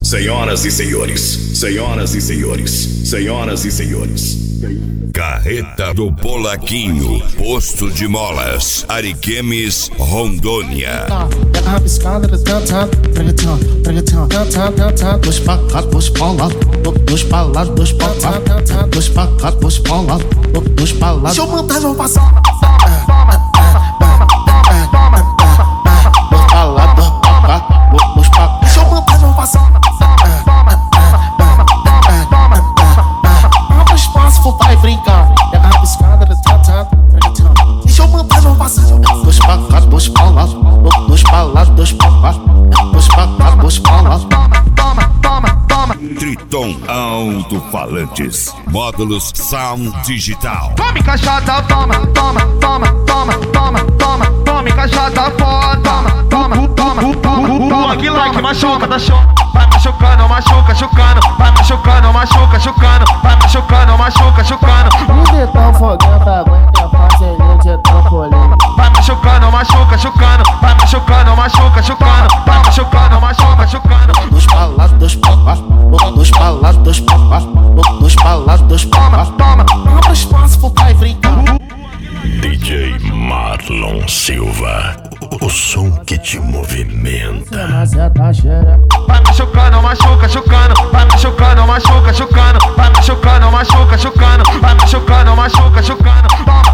Senhoras e senhores, senhoras e senhores, senhoras e senhores. Carreta do Polaquinho, Posto de Molas, Ariquemes, Rondônia. Pega a rabiscada, pregatão, dois pra cá, dois pra lá, dois pra lá, dois pra cá, dois pra cá, dois pra lá, dois pra lá. Deixa eu mandar, vou passar. Dois pra lá, dois pra cá, dois pra cá. Deixa eu mandar, vou passar. Abre espaço, for vai brincar. Pega a rabiscada, pregatão. Deixa eu mandar, vou passar. Dois pra cá, dois pra lá, dois pra lá, dois pra cá, dois pra cá, dois pra lá. Triton Alto-Falantes, módulos Sound Digital. Tome caixada, toma, toma, toma, toma, toma, toma, tome caixada, toma, toma, toma, toma, que like machuca, tá show. Vai machucando, machuca, chucando, vai machucando, machuca, chucando, vai machucando, machuca, chucando. Um dedão foguento aguenta parceria de trampolim. Vai machucando, machuca, chucando, vai machucando, machuca, chucando, vai machucando, machuca, chucando. Dois pra lá, dois pra cá, dois pra lá, dois pra cá, dois pra lá, dois pra cá. Toma, abre espaço, for vai brincar. DJ Marlon Silva, o som que te movimenta. vai machucando, machuca, chucando, vai machucando, machuca, chucando, vai machucando, machuca, chucando, vai machucando, machuca, chucando. Toma.